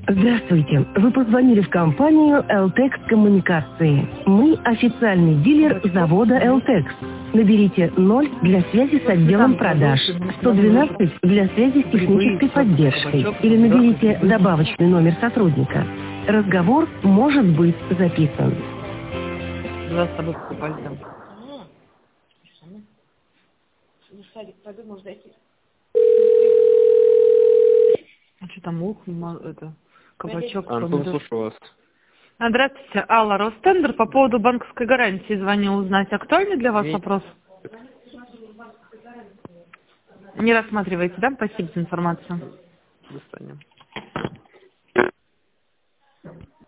Здравствуйте. Вы позвонили в компанию «Элтекс Коммуникации». Мы официальный дилер завода «Элтекс». Наберите 0 для связи с отделом продаж, 112 для связи с технической поддержкой или наберите добавочный номер сотрудника. Разговор может быть записан. Два с тобой покупали там. В садик пойду, может, зайти. А что там лук, кабачок? Антон, слушаю вас. Здравствуйте, Алла, Ростендер. По поводу банковской гарантии звоню узнать. Актуальный для вас вопрос? Не рассматриваете, да? Спасибо за информацию. До свидания.